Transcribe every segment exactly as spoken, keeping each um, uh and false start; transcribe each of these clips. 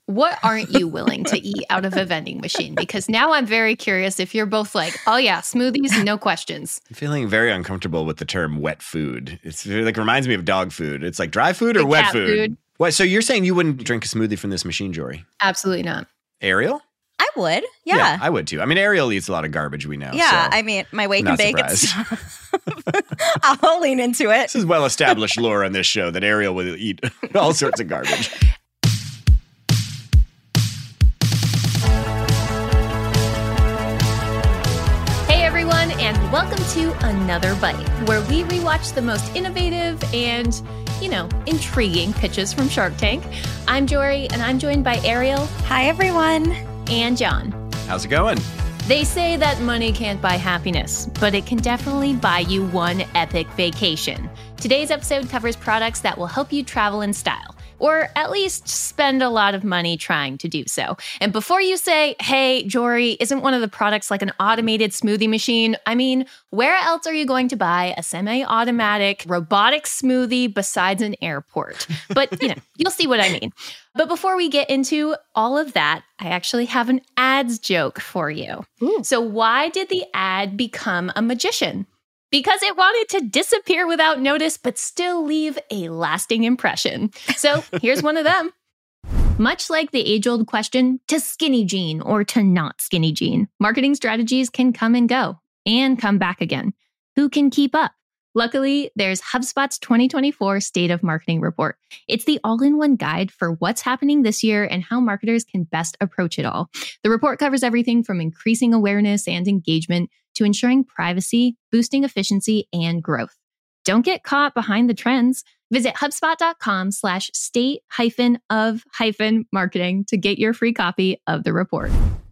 what aren't you willing to eat out of a vending machine? Because now I'm very curious if you're both like, oh yeah, smoothies, no questions. I'm feeling very uncomfortable with the term wet food. It's it like reminds me of dog food. It's like dry food or The wet cat food? food. What? So you're saying you wouldn't drink a smoothie from this machine, Jory? Absolutely not. Ariel? I would. Yeah. I would too. I mean, Ariel eats a lot of garbage, we know. Yeah. so I mean, my wake not and bake, it's surprised. I'll lean into it. This is well-established lore on this show that Ariel will eat all sorts of garbage. Hey everyone, and welcome to Another Bite, where we rewatch the most innovative and, you know, intriguing pitches from Shark Tank. I'm Jory, and I'm joined by Ariel. Hi, everyone. And John. How's it going? They say that money can't buy happiness, but it can definitely buy you one epic vacation. Today's episode covers products that will help you travel in style, or at least spend a lot of money trying to do so. And before you say, hey, Jory, isn't one of the products like an automated smoothie machine? I mean, where else are you going to buy a semi-automatic robotic smoothie besides an airport? But, you know, you'll see what I mean. But before we get into all of that, I actually have an ads joke for you. Ooh. So why did the ad become a magician? Because it wanted to disappear without notice, but still leave a lasting impression. So here's one of them. Much like the age-old question, to skinny jean or to not skinny jean, marketing strategies can come and go and come back again. Who can keep up? Luckily, there's HubSpot's twenty twenty-four State of Marketing Report. It's the all-in-one guide for what's happening this year and how marketers can best approach it all. The report covers everything from increasing awareness and engagement to ensuring privacy, boosting efficiency, and growth. Don't get caught behind the trends. Visit HubSpot.com slash state hyphen of hyphen marketing to get your free copy of the report.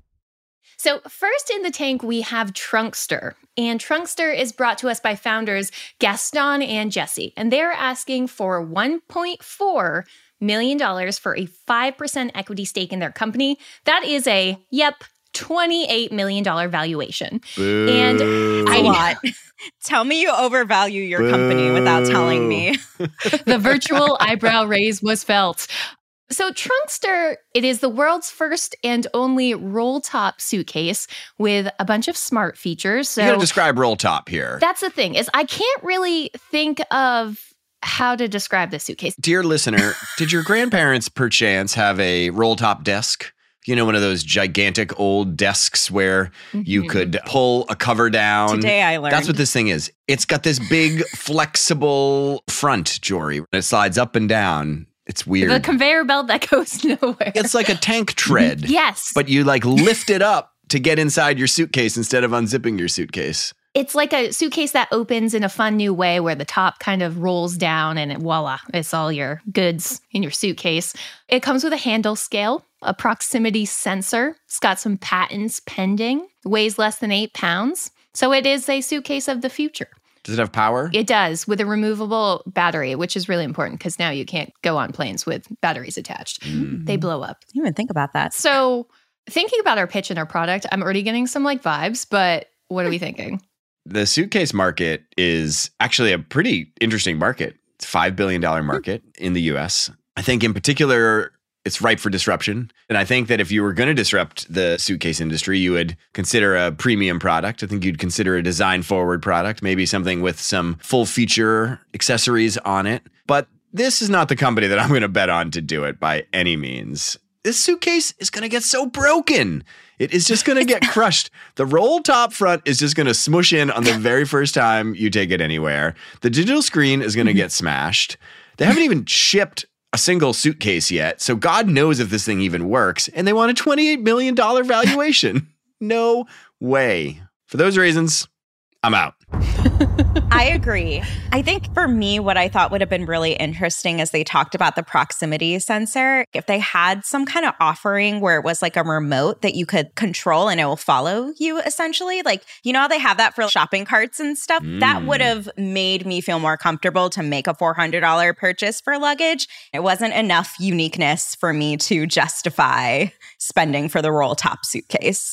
So first in the tank, we have Trunkster. And Trunkster is brought to us by founders Gaston and Jesse. And they're asking for one point four million dollars for a five percent equity stake in their company. That is a, yep, twenty-eight million dollars valuation. Boo. And A lot. Tell me you overvalue your Boo. company without telling me. The virtual eyebrow raise was felt. So Trunkster, it is the world's first and only roll-top suitcase with a bunch of smart features. So You gotta describe roll top here. that's the thing, is I can't really think of how to describe the suitcase. Dear listener, did your grandparents perchance have a roll top desk? You know, one of those gigantic old desks where you Mhm. could pull a cover down. Today I learned. That's what this thing is. It's got this big flexible front, Jory. It slides up and down. It's weird. The conveyor belt that goes nowhere. It's like a tank tread. Yes. But you like lift it up to get inside your suitcase instead of unzipping your suitcase. It's like a suitcase that opens in a fun new way where the top kind of rolls down and it, voila, it's all your goods in your suitcase. It comes with a handle scale, a proximity sensor. It's got some patents pending, weighs less than eight pounds. So it is a suitcase of the future. Does it have power? It does, with a removable battery, which is really important because now you can't go on planes with batteries attached. Mm. They blow up. I didn't even think about that. So thinking about our pitch and our product, I'm already getting some like vibes, but what are we thinking? The suitcase market is actually a pretty interesting market. It's a five billion dollars market in the U S. I think in particular, it's ripe for disruption. And I think that if you were going to disrupt the suitcase industry, you would consider a premium product. I think you'd consider a design forward product, maybe something with some full feature accessories on it. But this is not the company that I'm going to bet on to do it by any means. This suitcase is going to get so broken. It is just going to get crushed. The roll top front is just going to smush in on the very first time you take it anywhere. The digital screen is going to get smashed. They haven't even shipped a single suitcase yet, so God knows if this thing even works. And they want a twenty-eight million dollars valuation. No way. For those reasons, I'm out. I agree. I think for me, what I thought would have been really interesting is they talked about the proximity sensor. If they had some kind of offering where it was like a remote that you could control and it will follow you essentially, like, you know how they have that for shopping carts and stuff? Mm. That would have made me feel more comfortable to make a four hundred dollars purchase for luggage. It wasn't enough uniqueness for me to justify spending for the roll top suitcase.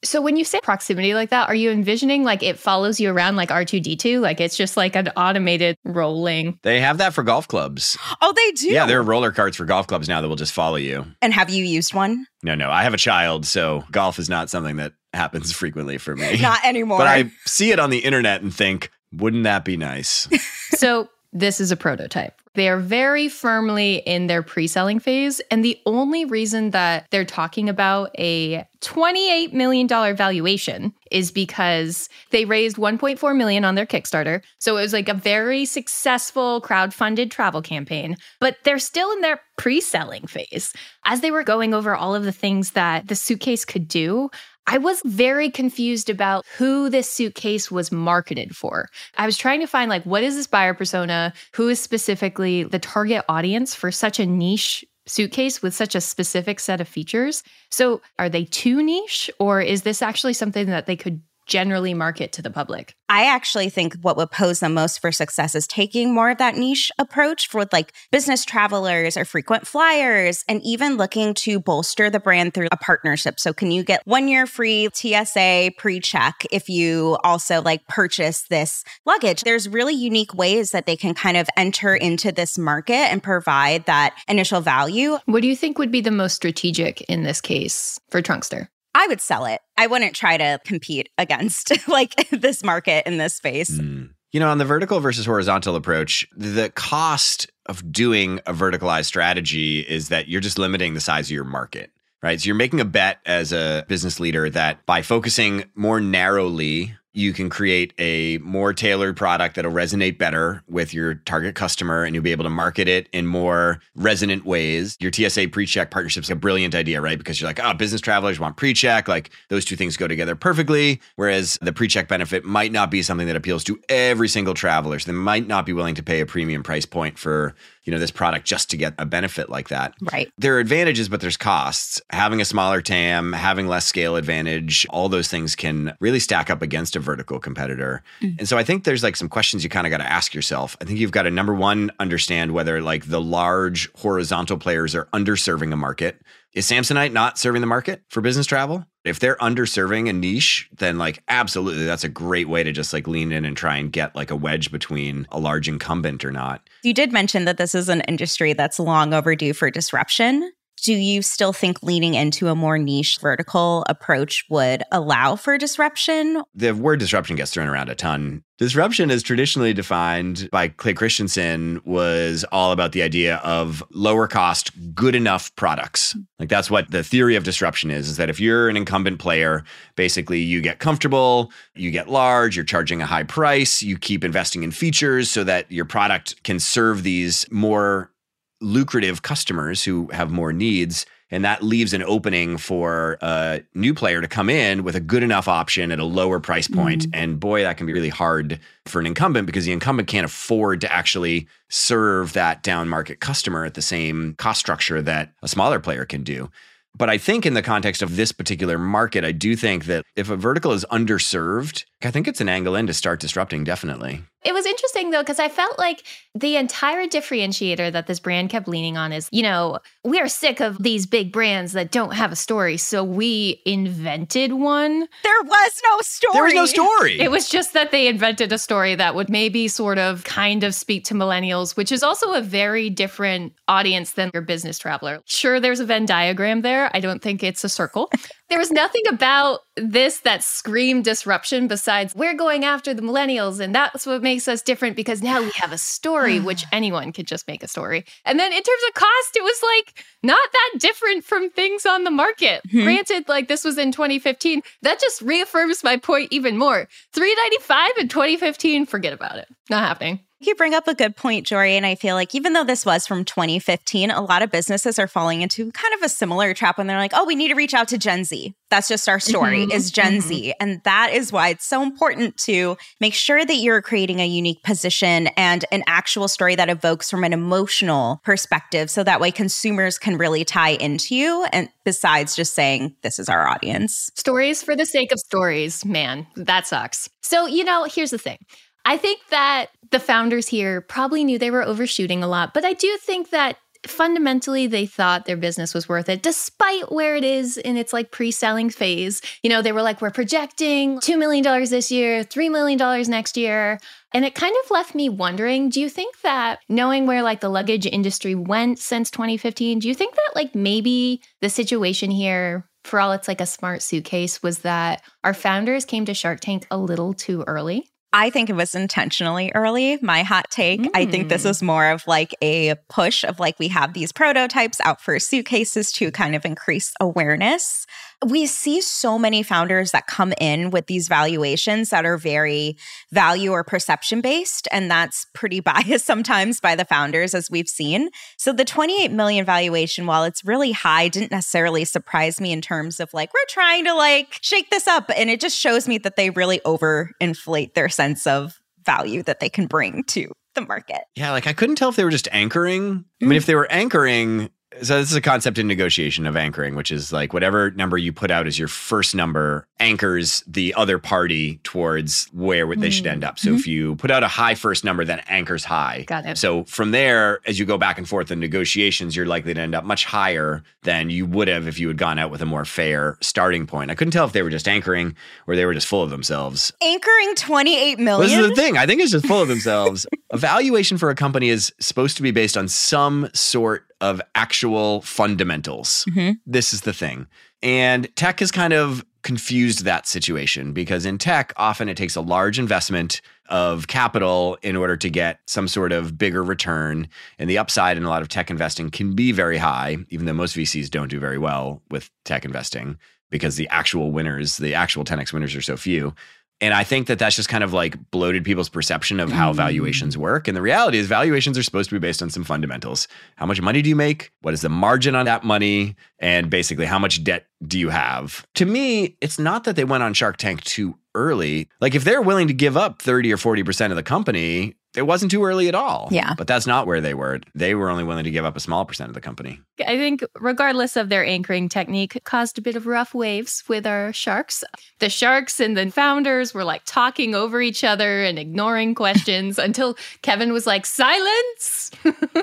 So when you say proximity like that, are you envisioning like it follows you around like R two D two? Like it's just like an automated rolling. They have that for golf clubs. Oh, they do? Yeah, there are roller carts for golf clubs now that will just follow you. And have you used one? No, no. I have a child, so golf is not something that happens frequently for me. Not anymore. But I see it on the internet and think, wouldn't that be nice? So this is a prototype. They are very firmly in their pre-selling phase. And the only reason that they're talking about a twenty-eight million dollars valuation is because they raised one point four million dollars on their Kickstarter. So it was like a very successful crowd-funded travel campaign, but they're still in their pre-selling phase. As they were going over all of the things that the suitcase could do, I was very confused about who this suitcase was marketed for. I was trying to find like, what is this buyer persona? Who is specifically the target audience for such a niche suitcase with such a specific set of features? So are they too niche, or is this actually something that they could generally market to the public? I actually think what would pose them most for success is taking more of that niche approach for like business travelers or frequent flyers, and even looking to bolster the brand through a partnership. So can you get one year free T S A pre-check if you also like purchase this luggage? There's really unique ways that they can kind of enter into this market and provide that initial value. What do you think would be the most strategic in this case for Trunkster? I would sell it. I wouldn't try to compete against like this market in this space. Mm. You know, on the vertical versus horizontal approach, the cost of doing a verticalized strategy is that you're just limiting the size of your market, right? So you're making a bet as a business leader that by focusing more narrowly, you can create a more tailored product that'll resonate better with your target customer, and you'll be able to market it in more resonant ways. Your T S A pre-check partnership's a brilliant idea, right? Because you're like, oh, business travelers want pre-check. Like those two things go together perfectly. Whereas the pre-check benefit might not be something that appeals to every single traveler. So they might not be willing to pay a premium price point for, you know, this product just to get a benefit like that. Right. There are advantages, but there's costs. Having a smaller T A M, having less scale advantage, all those things can really stack up against a vertical competitor. Mm. And so I think there's like some questions you kind of got to ask yourself. I think you've got to, number one, understand whether like the large horizontal players are underserving a market. Is Samsonite not serving the market for business travel? If they're underserving a niche, then like absolutely that's a great way to just like lean in and try and get like a wedge between a large incumbent or not. You did mention that this is an industry that's long overdue for disruption. Do you still think leaning into a more niche vertical approach would allow for disruption? The word disruption gets thrown around a ton. Disruption, as traditionally defined by Clay Christensen, was all about the idea of lower cost, good enough products. Like that's what the theory of disruption is, is that if you're an incumbent player, basically you get comfortable, you get large, you're charging a high price, you keep investing in features so that your product can serve these more lucrative customers who have more needs. And that leaves an opening for a new player to come in with a good enough option at a lower price point. Mm-hmm. And boy, that can be really hard for an incumbent because the incumbent can't afford to actually serve that down market customer at the same cost structure that a smaller player can do. But I think in the context of this particular market, I do think that if a vertical is underserved, I think it's an angle in to start disrupting, definitely. It was interesting, though, because I felt like the entire differentiator that this brand kept leaning on is, you know, we are sick of these big brands that don't have a story. So we invented one. There was no story. There was no story. It was just that they invented a story that would maybe sort of kind of speak to millennials, which is also a very different audience than your business traveler. Sure, there's a Venn diagram there. I don't think it's a circle. There was nothing about this that screamed disruption besides we're going after the millennials, and that's what makes us different because now we have a story, which anyone could just make a story. And then in terms of cost, it was like not that different from things on the market. Mm-hmm. Granted, like this was in twenty fifteen. That just reaffirms my point even more. three ninety-five in twenty fifteen, forget about it. Not happening. You bring up a good point, Jory, and I feel like even though this was from twenty fifteen, a lot of businesses are falling into kind of a similar trap when they're like, oh, we need to reach out to Gen Z. That's just our story, mm-hmm. is Gen mm-hmm. Z. And that is why it's so important to make sure that you're creating a unique position and an actual story that evokes from an emotional perspective. So that way consumers can really tie into you. And besides just saying, this is our audience. Stories for the sake of stories, man, that sucks. So, you know, here's the thing. I think that the founders here probably knew they were overshooting a lot, but I do think that fundamentally they thought their business was worth it, despite right where it is in its like pre-selling phase. You know, they were like, we're projecting two million dollars this year, three million dollars next year. And it kind of left me wondering, do you think that knowing where like the luggage industry went since twenty fifteen, do you think that like maybe the situation here, for all it's like a smart suitcase, was that our founders came to Shark Tank a little too early? I think it was intentionally early. My hot take. Mm. I think this was more of like a push of like, we have these prototypes out for suitcases to kind of increase awareness. We see so many founders that come in with these valuations that are very value or perception based. And that's pretty biased sometimes by the founders, as we've seen. So the twenty-eight million valuation, while it's really high, didn't necessarily surprise me in terms of like, we're trying to like shake this up. And it just shows me that they really overinflate their sense of value that they can bring to the market. Yeah, like I couldn't tell if they were just anchoring. Mm. I mean, if they were anchoring, so this is a concept in negotiation of anchoring, which is like whatever number you put out as your first number anchors the other party towards where they mm. should end up. So mm-hmm. if you put out a high first number, then anchors high. Got it. So from there, as you go back and forth in negotiations, you're likely to end up much higher than you would have if you had gone out with a more fair starting point. I couldn't tell if they were just anchoring or they were just full of themselves. Anchoring twenty-eight million? Well, this is the thing. I think it's just full of themselves. A valuation for a company is supposed to be based on some sort of actual fundamentals. Mm-hmm. This is the thing. And tech has kind of confused that situation because in tech, often it takes a large investment of capital in order to get some sort of bigger return. And the upside in a lot of tech investing can be very high, even though most V Cs don't do very well with tech investing because the actual winners, the actual ten X winners are so few. And I think that that's just kind of like bloated people's perception of how mm. valuations work. And the reality is valuations are supposed to be based on some fundamentals. How much money do you make? What is the margin on that money? And basically, how much debt do you have? To me, it's not that they went on Shark Tank too early. Like if they're willing to give up thirty or forty percent of the company, it wasn't too early at all. Yeah. But that's not where they were. They were only willing to give up a small percent of the company. I think regardless of their anchoring technique, it caused a bit of rough waves with our sharks. The sharks and the founders were like talking over each other and ignoring questions until Kevin was like, silence.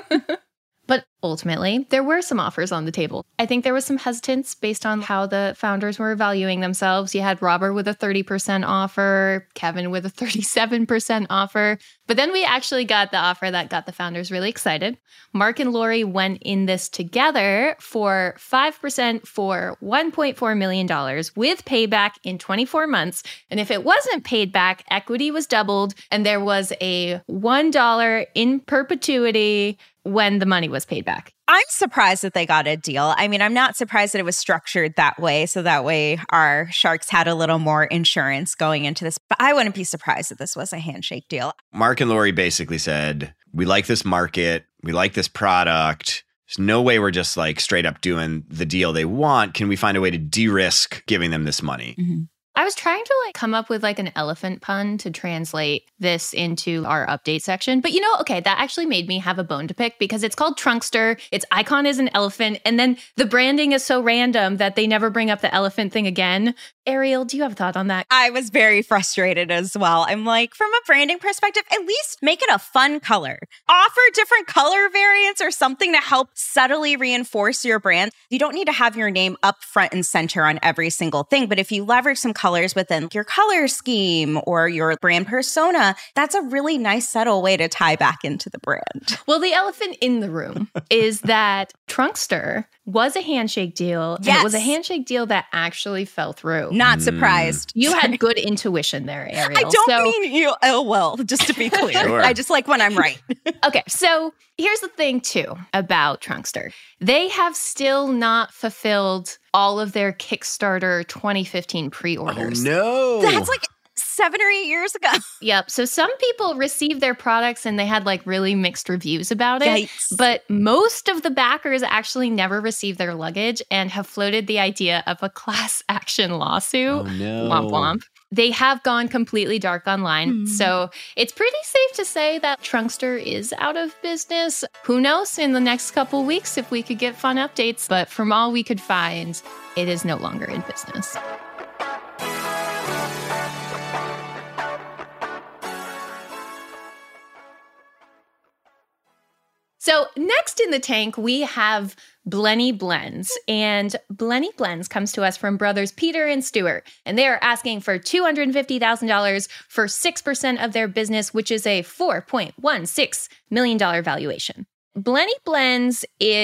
But ultimately, there were some offers on the table. I think there was some hesitance based on how the founders were valuing themselves. You had Robert with a thirty percent offer, Kevin with a thirty-seven percent offer. But then we actually got the offer that got the founders really excited. Mark and Lori went in this together for five percent for one point four million dollars with payback in twenty-four months. And if it wasn't paid back, equity was doubled and there was a one dollar in perpetuity when the money was paid back. I'm surprised that they got a deal. I mean, I'm not surprised that it was structured that way. So that way our sharks had a little more insurance going into this. But I wouldn't be surprised if this was a handshake deal. Mark and Lori basically said, we like this market. We like this product. There's no way we're just like straight up doing the deal they want. Can we find a way to de-risk giving them this money? Mm-hmm. I was trying to like come up with like an elephant pun to translate this into our update section. But you know, okay, that actually made me have a bone to pick because it's called Trunkster. Its icon is an elephant. And then the branding is so random that they never bring up the elephant thing again. Ariel, do you have a thought on that? I was very frustrated as well. I'm like, from a branding perspective, at least make it a fun color. Offer different color variants or something to help subtly reinforce your brand. You don't need to have your name up front and center on every single thing. But if you leverage some colors within your color scheme or your brand persona, that's a really nice, subtle way to tie back into the brand. Well, the elephant in the room is that Trunkster was a handshake deal. Yes. And it was a handshake deal that actually fell through. Not surprised. You had good intuition there, Ariel. I don't so, mean you ill will, just to be clear. Sure. I just like when I'm right. Okay, so here's the thing, too, about Trunkster. They have still not fulfilled all of their Kickstarter twenty fifteen pre-orders. Oh, no. That's like seven or eight years ago. Yep. So some people received their products and they had like really mixed reviews about it. Yikes. But most of the backers actually never received their luggage and have floated the idea of a class action lawsuit. Oh, no. Womp womp. They have gone completely dark online. Mm. So it's pretty safe to say that Trunkster is out of business. Who knows in the next couple weeks if we could get fun updates. But from all we could find, it is no longer in business. So next in the tank, we have Blenny Blends. And Blenny Blends comes to us from brothers Peter and Stuart. And they are asking for two hundred fifty thousand dollars for six percent of their business, which is a four point one six million dollars valuation. Blenny Blends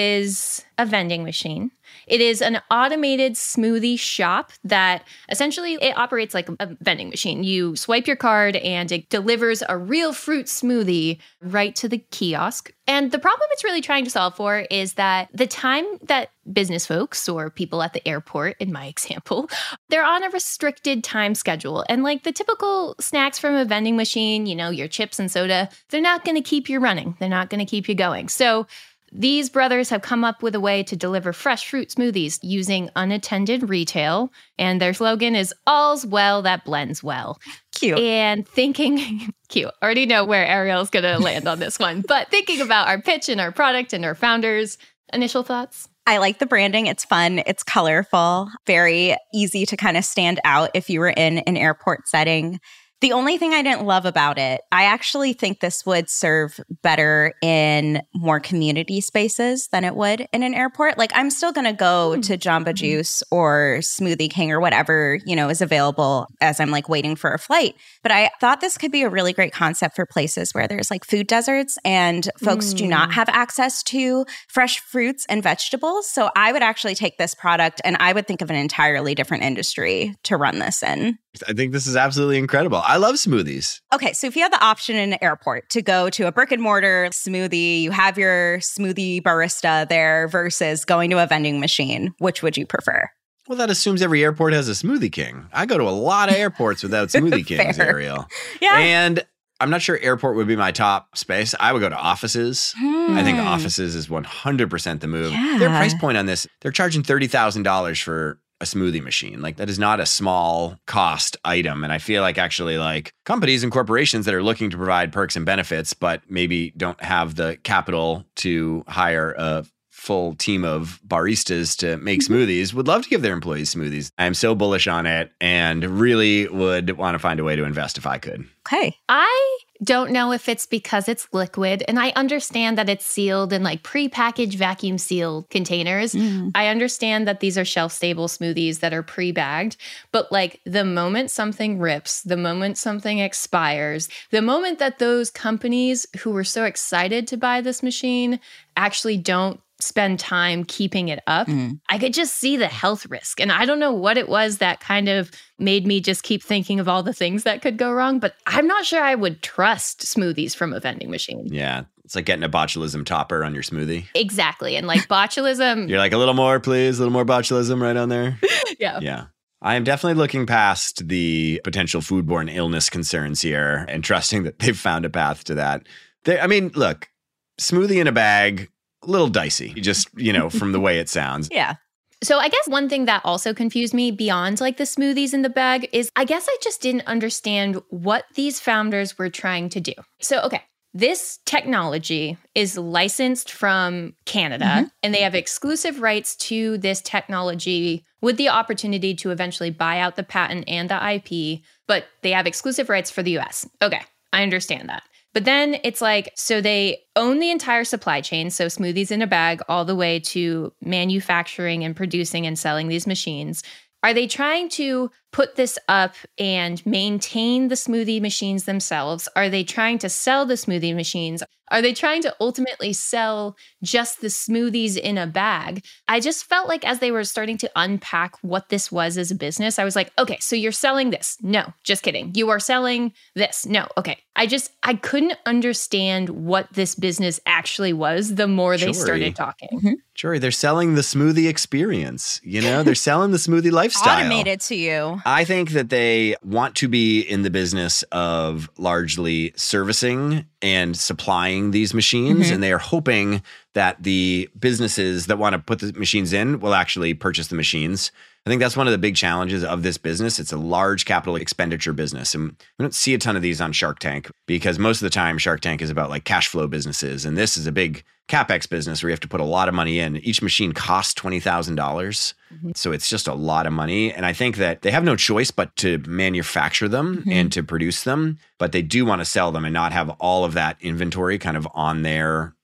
is a vending machine. It is an automated smoothie shop that essentially it operates like a vending machine. You swipe your card and it delivers a real fruit smoothie right to the kiosk. And the problem it's really trying to solve for is that the time that business folks or people at the airport, in my example, they're on a restricted time schedule. And like the typical snacks from a vending machine, you know, your chips and soda, they're not going to keep you running. They're not going to keep you going. So these brothers have come up with a way to deliver fresh fruit smoothies using unattended retail. And their slogan is, all's well that blends well. Cute. And thinking, cute, already know where Ariel's going to land on this one. But thinking about our pitch and our product and our founders, initial thoughts? I like the branding. It's fun. It's colorful. Very easy to kind of stand out if you were in an airport setting. The only thing I didn't love about it, I actually think this would serve better in more community spaces than it would in an airport. Like, I'm still going to go to Jamba Juice or Smoothie King or whatever, you know, is available as I'm like waiting for a flight. But I thought this could be a really great concept for places where there's like food deserts and folks mm. do not have access to fresh fruits and vegetables. So I would actually take this product and I would think of an entirely different industry to run this in. I think this is absolutely incredible. I love smoothies. Okay, so if you have the option in an airport to go to a brick and mortar smoothie, you have your smoothie barista there versus going to a vending machine, which would you prefer? Well, that assumes every airport has a Smoothie King. I go to a lot of airports without Smoothie Kings, Ariel. Yeah. And I'm not sure airport would be my top space. I would go to offices. Hmm. I think offices is one hundred percent the move. Yeah. Their price point on this, they're charging thirty thousand dollars for a smoothie machine. Like, that is not a small cost item. And I feel like actually like companies and corporations that are looking to provide perks and benefits, but maybe don't have the capital to hire a full team of baristas to make smoothies would love to give their employees smoothies. I'm so bullish on it and really would want to find a way to invest if I could. Okay. I don't know if it's because it's liquid, and I understand that it's sealed in like pre-packaged vacuum sealed containers. Mm. I understand that these are shelf-stable smoothies that are pre-bagged, but like the moment something rips, the moment something expires, the moment that those companies who were so excited to buy this machine actually don't spend time keeping it up, mm. I could just see the health risk. And I don't know what it was that kind of made me just keep thinking of all the things that could go wrong, but I'm not sure I would trust smoothies from a vending machine. Yeah. It's like getting a botulism topper on your smoothie. Exactly. And like botulism. You're like, a little more, please. A little more botulism right on there. Yeah. Yeah. I am definitely looking past the potential foodborne illness concerns here and trusting that they've found a path to that. They, I mean, look, smoothie in a bag, a little dicey, just, you know, from the way it sounds. Yeah. So I guess one thing that also confused me beyond like the smoothies in the bag is I guess I just didn't understand what these founders were trying to do. So, okay, this technology is licensed from Canada mm-hmm. and they have exclusive rights to this technology with the opportunity to eventually buy out the patent and the I P, but they have exclusive rights for the U S. Okay, I understand that. But then it's like, so they own the entire supply chain, so smoothies in a bag, all the way to manufacturing and producing and selling these machines. Are they trying to put this up and maintain the smoothie machines themselves? Are they trying to sell the smoothie machines? Are they trying to ultimately sell just the smoothies in a bag? I just felt like as they were starting to unpack what this was as a business, I was like, okay, so you're selling this. No, just kidding. You are selling this. No, okay. I just, I couldn't understand what this business actually was the more they Jory. started talking. Mm-hmm. Jory, they're selling the smoothie experience. You know, they're selling the smoothie lifestyle. Automated to you. I think that they want to be in the business of largely servicing and supplying these machines. Mm-hmm. And they are hoping that the businesses that want to put the machines in will actually purchase the machines. I think that's one of the big challenges of this business. It's a large capital expenditure business. And we don't see a ton of these on Shark Tank because most of the time Shark Tank is about like cash flow businesses. And this is a big CapEx business where you have to put a lot of money in. Each machine costs twenty thousand dollars. Mm-hmm. So it's just a lot of money. And I think that they have no choice but to manufacture them mm-hmm. and to produce them. But they do want to sell them and not have all of that inventory kind of on their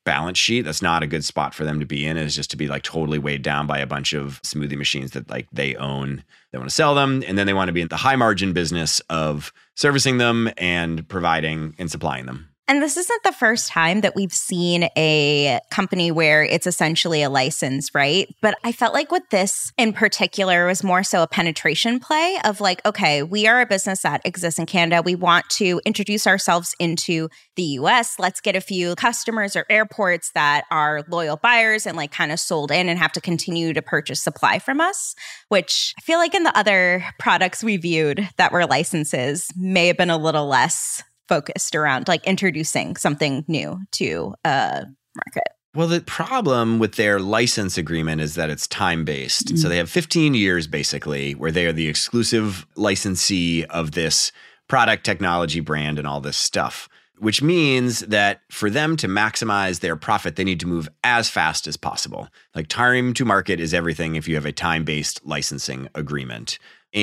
balance sheet. That's not a good spot for them to be in, is just to be like totally weighed down by a bunch of smoothie machines that like they own. They want to sell them, and then they want to be in the high margin business of servicing them and providing and supplying them. And this isn't the first time that we've seen a company where it's essentially a license, right? But I felt like with this in particular was more so a penetration play of like, okay, we are a business that exists in Canada. We want to introduce ourselves into the U S. Let's get a few customers or airports that are loyal buyers and like kind of sold in and have to continue to purchase supply from us, which I feel like in the other products we viewed that were licenses may have been a little less focused around like introducing something new to a market. Well, the problem with their license agreement is that it's time-based. Mm-hmm. So they have fifteen years basically where they are the exclusive licensee of this product, technology, brand, and all this stuff, which means that for them to maximize their profit, they need to move as fast as possible. Like time to market is everything if you have a time-based licensing agreement.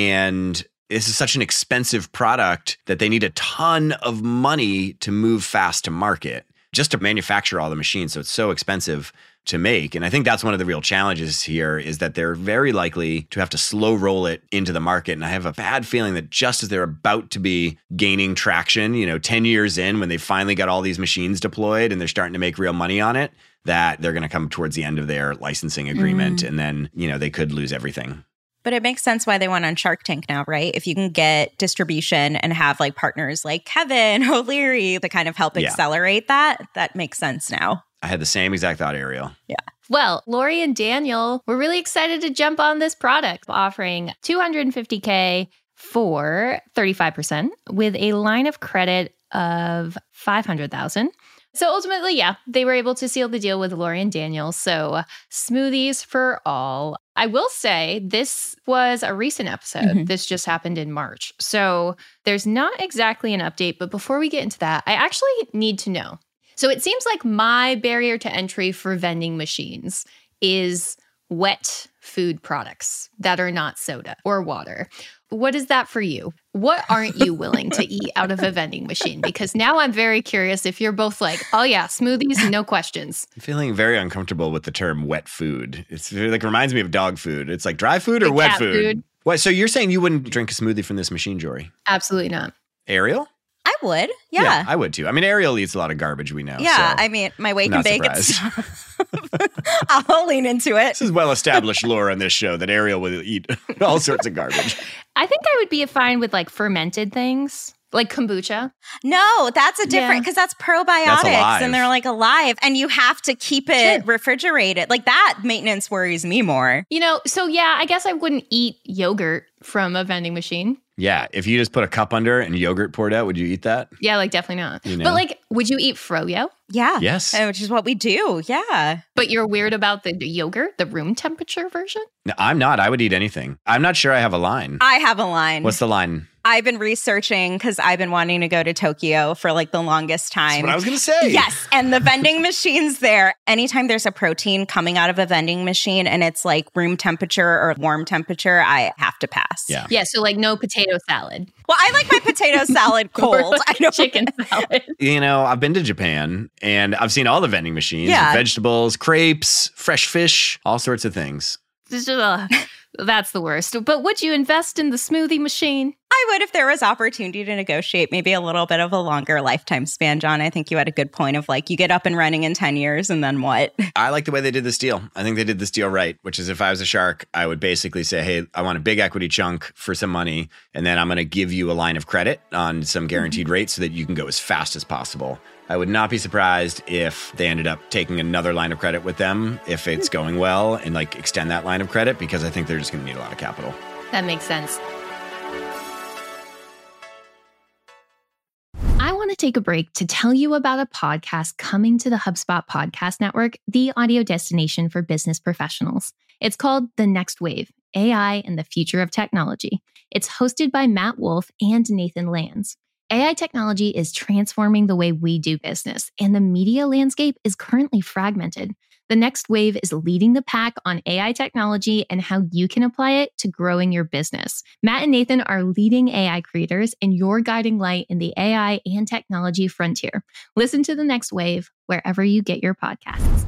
And this is such an expensive product that they need a ton of money to move fast to market, just to manufacture all the machines. So it's so expensive to make. And I think that's one of the real challenges here is that they're very likely to have to slow roll it into the market. And I have a bad feeling that just as they're about to be gaining traction, you know, ten years in, when they finally got all these machines deployed and they're starting to make real money on it, that they're going to come towards the end of their licensing agreement. Mm. And then, you know, they could lose everything. But it makes sense why they went on Shark Tank now, right? If you can get distribution and have like partners like Kevin O'Leary to kind of help yeah. accelerate that, that makes sense now. I had the same exact thought, Ariel. Yeah. Well, Lori and Daniel were really excited to jump on this product, offering two hundred fifty thousand dollars for thirty-five percent with a line of credit of five hundred thousand dollars. So ultimately, yeah, they were able to seal the deal with Lori and Daniel. So uh, smoothies for all. I will say this was a recent episode. Mm-hmm. This just happened in March. So there's not exactly an update. But before we get into that, I actually need to know. So it seems like my barrier to entry for vending machines is wet food products that are not soda or water. What is that for you? What aren't you willing to eat out of a vending machine? Because now I'm very curious if you're both like, oh yeah, smoothies, no questions. I'm feeling very uncomfortable with the term wet food. It's it like reminds me of dog food. It's like dry food or Like wet cat food? food. What? So you're saying you wouldn't drink a smoothie from this machine, Jory? Absolutely not. Ariel? I would. Yeah. I would too. I mean, Ariel eats a lot of garbage, we know. Yeah. So I mean, my wake not and bake, surprised. it's I'll lean into it. This is well-established lore on this show that Ariel will eat all sorts of garbage. I think I would be fine with like fermented things, like kombucha. No, that's a different, because Yeah. that's probiotics That's alive. and they're like alive and you have to keep it Sure. refrigerated. Like that maintenance worries me more. You know, so yeah, I guess I wouldn't eat yogurt from a vending machine. Yeah, if you just put a cup under and yogurt poured out, would you eat that? Yeah, like definitely not. You know? But like, would you eat froyo? Yeah. Yes. Uh, Which is what we do. Yeah. But you're weird about the yogurt, the room temperature version? No, I'm not. I would eat anything. I'm not sure I have a line. I have a line. What's the line? I've been researching because I've been wanting to go to Tokyo for like the longest time. That's what I was going to say. Yes. And the vending machines there, anytime there's a protein coming out of a vending machine and it's like room temperature or warm temperature, I have to pass. Yeah. Yeah, so like no potato salad. Well, I like my potato salad Or, cold. like, I don't chicken salad. You know, I've been to Japan and I've seen all the vending machines, Yeah. vegetables, crepes, fresh fish, all sorts of things. This is, uh, that's the worst. But would you invest in the smoothie machine? I would if there was opportunity to negotiate maybe a little bit of a longer lifetime span, John. I think you had a good point of like you get up and running in ten years and then what? I like the way they did this deal. I think they did this deal right, which is if I was a shark, I would basically say, hey, I want a big equity chunk for some money, and then I'm going to give you a line of credit on some guaranteed mm-hmm. rate so that you can go as fast as possible. I would not be surprised if they ended up taking another line of credit with them if it's going well and like extend that line of credit because I think they're just going to need a lot of capital. That makes sense. I want to take a break to tell you about a podcast coming to the HubSpot Podcast Network, the audio destination for business professionals. It's called The Next Wave, A I and the Future of Technology. It's hosted by Matt Wolf and Nathan Lands. A I technology is transforming the way we do business, and the media landscape is currently fragmented. The Next Wave is leading the pack on A I technology and how you can apply it to growing your business. Matt and Nathan are leading A I creators and your guiding light in the A I and technology frontier. Listen to The Next Wave wherever you get your podcasts.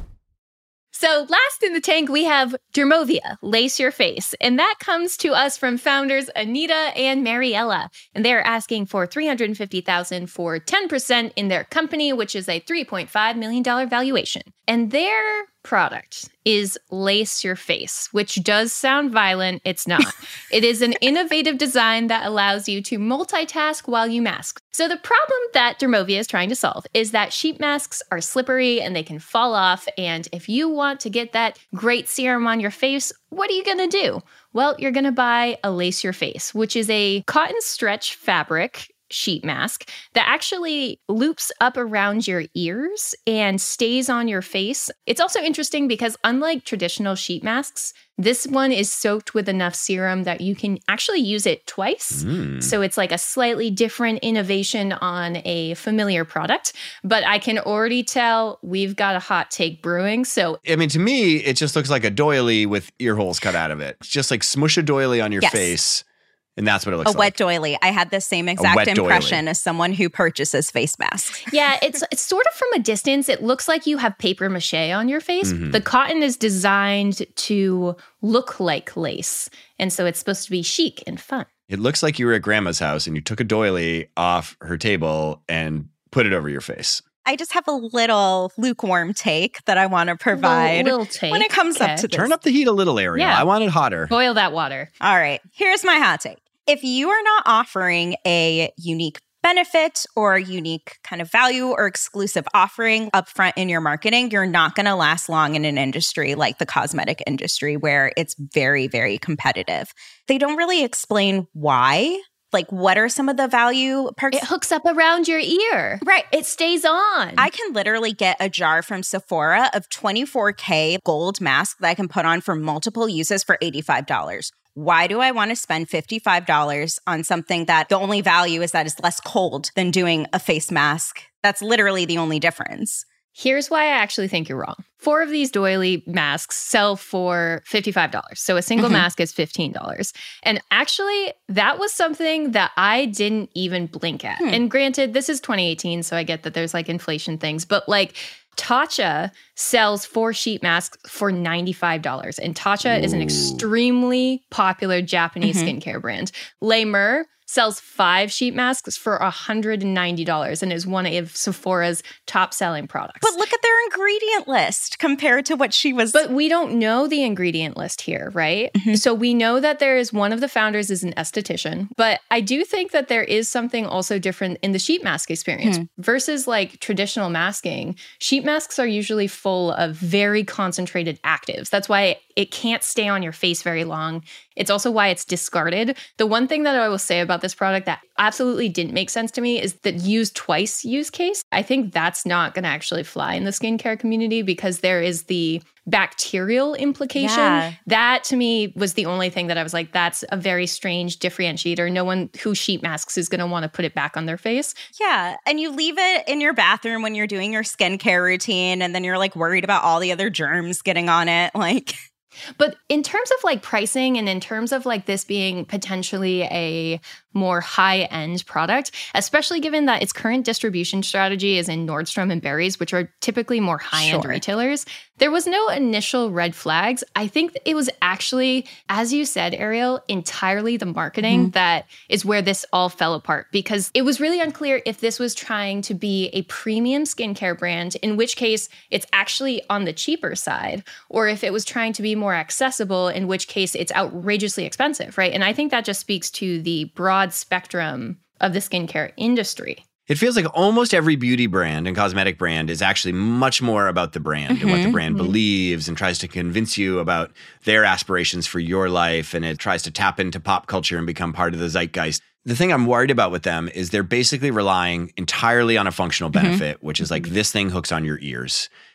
So last in the tank, we have Dermovia, Lace Your Face. And that comes to us from founders Anita and Mariella. And they're asking for three hundred fifty thousand dollars for ten percent in their company, which is a three point five million dollars valuation. And their product is Lace Your Face, which does sound violent. It's not. It is an innovative design that allows you to multitask while you mask. So the problem that Dermovia is trying to solve is that sheet masks are slippery and they can fall off. And if you want to get that great serum on your face, what are you going to do? Well, you're going to buy a Lace Your Face, which is a cotton stretch fabric sheet mask that actually loops up around your ears and stays on your face. It's also interesting because unlike traditional sheet masks, this one is soaked with enough serum that you can actually use it twice. Mm. So it's like a slightly different innovation on a familiar product. But I can already tell we've got a hot take brewing. So I mean, to me, it just looks like a doily with ear holes cut out of it. It's just like smush a doily on your yes. face. And that's what it looks like. A wet doily. I had the same exact impression as someone who purchases face masks. Yeah, it's it's sort of from a distance. It looks like you have paper mache on your face. Mm-hmm. The cotton is designed to look like lace. And so it's supposed to be chic and fun. It looks like you were at grandma's house and you took a doily off her table and put it over your face. I just have a little lukewarm take that I want to provide little, little take. when it comes okay. up to this. Turn up the heat a little, Ariel. Yeah. I want it hotter. Boil that water. All right. Here's my hot take. If you are not offering a unique benefit or unique kind of value or exclusive offering upfront in your marketing, you're not going to last long in an industry like the cosmetic industry where it's very, very competitive. They don't really explain why. Like, what are some of the value perks? It hooks up around your ear. Right. It stays on. I can literally get a jar from Sephora of twenty-four K gold mask that I can put on for multiple uses for eighty-five dollars. Why do I want to spend fifty-five dollars on something that the only value is that it's less cold than doing a face mask? That's literally the only difference. Here's why I actually think you're wrong. Four of these doily masks sell for fifty-five dollars. So a single mm-hmm. mask is fifteen dollars. And actually, that was something that I didn't even blink at. Hmm. And granted, this is twenty eighteen, so I get that there's like inflation things. But like Tatcha sells four sheet masks for ninety-five dollars. And Tatcha Ooh. is an extremely popular Japanese mm-hmm. skincare brand. Le Mer sells five sheet masks for one hundred ninety dollars and is one of Sephora's top-selling products. But look at their ingredient list compared to what she was... But we don't know the ingredient list here, right? Mm-hmm. So we know that there is one of the founders is an esthetician, but I do think that there is something also different in the sheet mask experience. Hmm. Versus like traditional masking, sheet masks are usually full of very concentrated actives. That's why it can't stay on your face very long. It's also why it's discarded. The one thing that I will say about this product that absolutely didn't make sense to me is the use twice use case. I think that's not going to actually fly in the skincare community because there is the bacterial implication. Yeah. That to me was the only thing that I was like, that's a very strange differentiator. No one who sheet masks is going to want to put it back on their face. Yeah. And you leave it in your bathroom when you're doing your skincare routine and then you're like worried about all the other germs getting on it. Like... But in terms of like pricing and in terms of like this being potentially a more high-end product, especially given that its current distribution strategy is in Nordstrom and Barry's, which are typically more high-end sure. retailers, there was no initial red flags. I think it was actually, as you said, Ariel, entirely the marketing mm-hmm. that is where this all fell apart because it was really unclear if this was trying to be a premium skincare brand, in which case it's actually on the cheaper side, or if it was trying to be more accessible, in which case it's outrageously expensive, right? And I think that just speaks to the broad spectrum of the skincare industry. It feels like almost every beauty brand and cosmetic brand is actually much more about the brand mm-hmm, and what the brand mm-hmm. believes and tries to convince you about their aspirations for your life. And it tries to tap into pop culture and become part of the zeitgeist. The thing I'm worried about with them is they're basically relying entirely on a functional benefit, mm-hmm. which is like this thing hooks on your ears.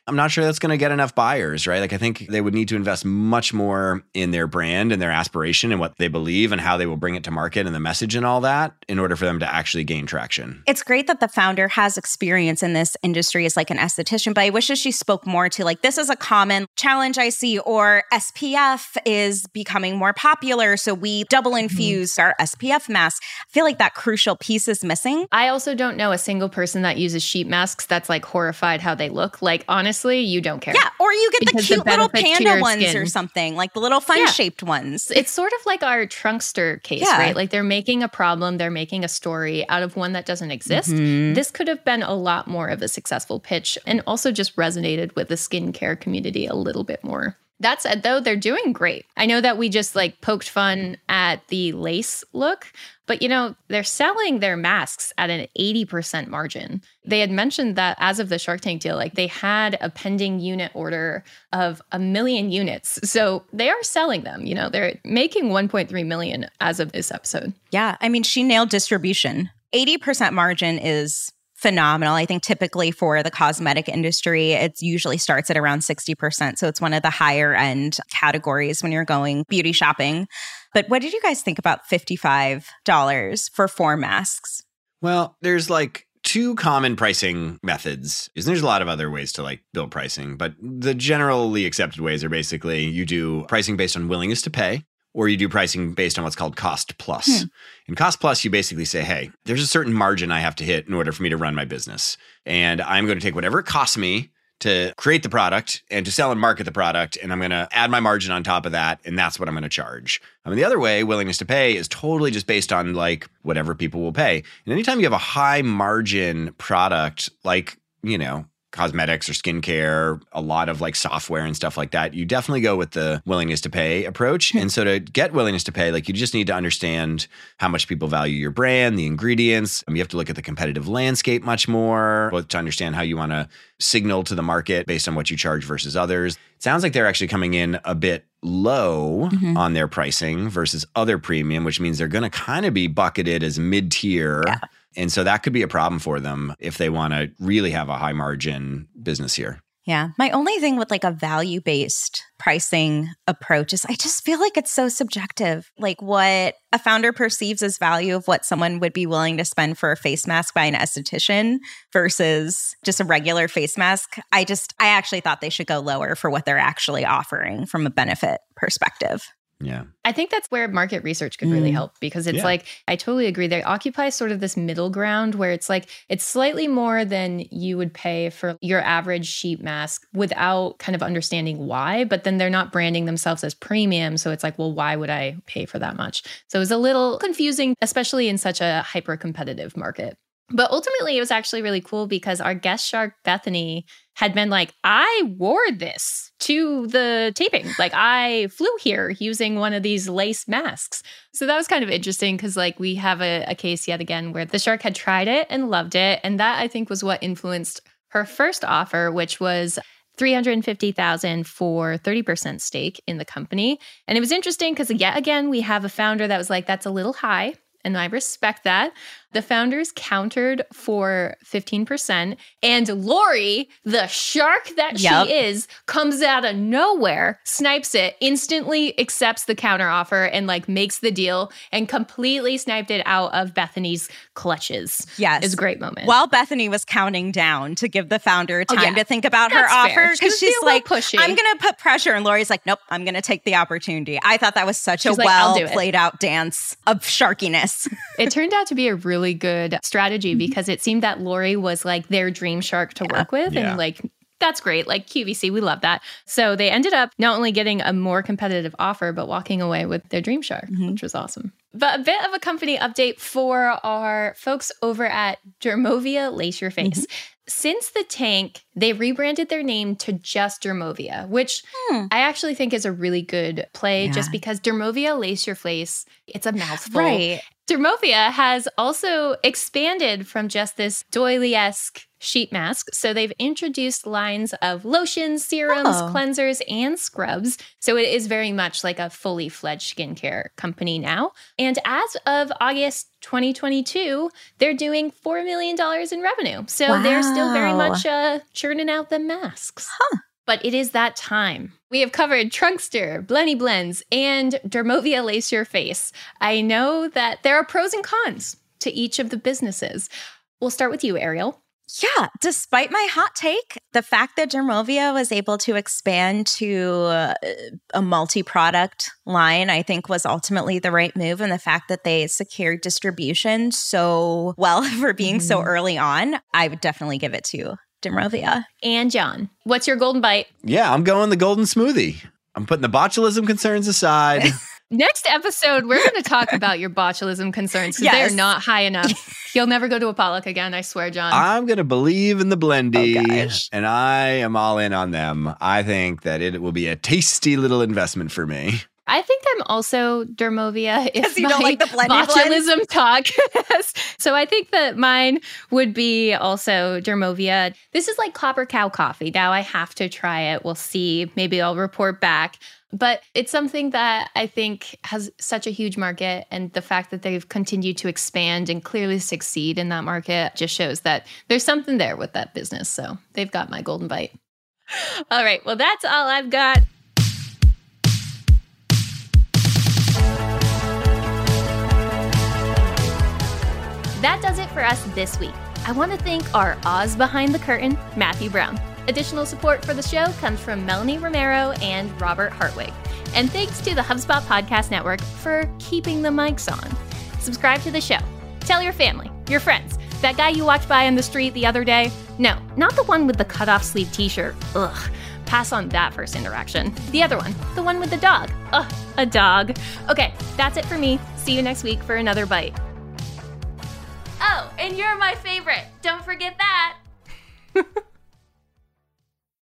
I'm not sure that's going to get enough buyers, right? Like, I think they would need to invest much more in their brand and their aspiration and what they believe and how they will bring it to market and the message and all that in order for them to actually gain traction. It's great that the founder has experience in this industry as like an esthetician, but I wish that she spoke more to like, this is a common challenge I see, or S P F is becoming more popular, so we double infuse mm-hmm. our S P F masks. I feel like that crucial piece is missing. I also don't know a single person that uses sheet masks that's like horrified how they look. Like, honestly, you don't care. Yeah, or you get the cute the little panda ones skin. or something, like the little fun-shaped yeah. ones. It's sort of like our Trunkster case, yeah. right? Like they're making a problem, they're making a story out of one that doesn't exist. Mm-hmm. This could have been a lot more of a successful pitch and also just resonated with the skincare community a little bit more. That said, though, they're doing great. I know that we just like poked fun at the lace look, but, you know, they're selling their masks at an eighty percent margin. They had mentioned that as of the Shark Tank deal, like they had a pending unit order of a million units. So they are selling them. You know, they're making one point three million as of this episode. Yeah. I mean, she nailed distribution. eighty percent margin is phenomenal. I think typically for the cosmetic industry, it usually starts at around sixty percent. So it's one of the higher end categories when you're going beauty shopping. But what did you guys think about fifty-five dollars for four masks? Well, there's like two common pricing methods. There's a lot of other ways to like build pricing, but the generally accepted ways are basically you do pricing based on willingness to pay, or you do pricing based on what's called cost plus. Hmm. In cost plus, you basically say, hey, there's a certain margin I have to hit in order for me to run my business. And I'm going to take whatever it costs me to create the product and to sell and market the product, and I'm going to add my margin on top of that, and that's what I'm going to charge. I mean, the other way, willingness to pay, is totally just based on like whatever people will pay. And anytime you have a high margin product like, you know, cosmetics or skincare, a lot of like software and stuff like that, you definitely go with the willingness to pay approach. And so to get willingness to pay, like you just need to understand how much people value your brand, the ingredients. I mean, you have to look at the competitive landscape much more, both to understand how you want to signal to the market based on what you charge versus others. It sounds like they're actually coming in a bit low mm-hmm. on their pricing versus other premium, which means they're going to kind of be bucketed as mid-tier. Yeah. And so that could be a problem for them if they want to really have a high margin business here. Yeah. My only thing with like a value-based pricing approach is I just feel like it's so subjective. Like what a founder perceives as value of what someone would be willing to spend for a face mask by an esthetician versus just a regular face mask. I just, I actually thought they should go lower for what they're actually offering from a benefit perspective. Yeah. I think that's where market research could really mm. help because it's yeah. like, I totally agree. They occupy sort of this middle ground where it's like, it's slightly more than you would pay for your average sheet mask without kind of understanding why, but then they're not branding themselves as premium. So it's like, well, why would I pay for that much? So it was a little confusing, especially in such a hyper competitive market. But ultimately, it was actually really cool because our guest shark, Bethany, had been like, I wore this to the taping. Like, I flew here using one of these lace masks. So that was kind of interesting because, like, we have a, a case yet again where the shark had tried it and loved it. And that, I think, was what influenced her first offer, which was three hundred fifty thousand dollars for thirty percent stake in the company. And it was interesting because, yet again, we have a founder that was like, that's a little high. And I respect that. The founders countered for fifteen percent. And Lori, the shark that yep. she is, comes out of nowhere, snipes it, instantly accepts the counteroffer and like makes the deal and completely sniped it out of Bethany's clutches. Yes. It's a great moment. While Bethany was counting down to give the founder time oh, yeah. to think about That's her fair. offer. Because she she's like, pushy. I'm going to put pressure. And Lori's like, nope, I'm going to take the opportunity. I thought that was such she's a like, well played out dance of sharkiness. It turned out to be a really good strategy because it seemed that Lori was like their dream shark to yeah. work with. Yeah. And like, that's great. Like Q V C, we love that. So they ended up not only getting a more competitive offer, but walking away with their dream shark, mm-hmm. which was awesome. But a bit of a company update for our folks over at Dermovia Lace Your Face. Mm-hmm. Since the tank, they rebranded their name to just Dermovia, which hmm. I actually think is a really good play yeah. just because Dermovia Lace Your Face, it's a mouthful. Right. Dermovia has also expanded from just this doily-esque sheet mask. So they've introduced lines of lotions, serums, Oh. cleansers, and scrubs. So it is very much like a fully fledged skincare company now. And as of August twenty twenty-two, they're doing four million dollars in revenue. So they're still very Wow. much uh, churning out the masks. Huh. But it is that time. We have covered Trunkster, Blenny Blends, and Dermovia Lace Your Face. I know that there are pros and cons to each of the businesses. We'll start with you, Ariel. Yeah, despite my hot take, the fact that Dermovia was able to expand to uh, a multi-product line, I think was ultimately the right move. And the fact that they secured distribution so well for being so early on, I would definitely give it to Dermovia. And John, what's your golden bite? Yeah, I'm going the golden smoothie. I'm putting the botulism concerns aside. Next episode, we're going to talk about your botulism concerns because Yes. they're not high enough. You'll never go to a Pollock again, I swear, John. I'm going to believe in the Blendy, Oh, gosh. and I am all in on them. I think that it will be a tasty little investment for me. I think I'm also Dermovia if 'Cause you my don't like the blended botulism talk. So I think that mine would be also Dermovia. This is like Copper Cow coffee. Now I have to try it. We'll see. Maybe I'll report back. But it's something that I think has such a huge market. And the fact that they've continued to expand and clearly succeed in that market just shows that there's something there with that business. So they've got my golden bite. All right. Well, that's all I've got. That does it for us this week. I want to thank our Oz behind the curtain, Matthew Brown. Additional support for the show comes from Melanie Romero and Robert Hartwig. And thanks to the HubSpot Podcast Network for keeping the mics on. Subscribe to the show. Tell your family, your friends. That guy you walked by on the street the other day? No, not the one with the cut-off sleeve t-shirt. Ugh. Pass on that first interaction. The other one, the one with the dog. Ugh, a dog. Okay, that's it for me. See you next week for another bite. Oh, and you're my favorite. Don't forget that.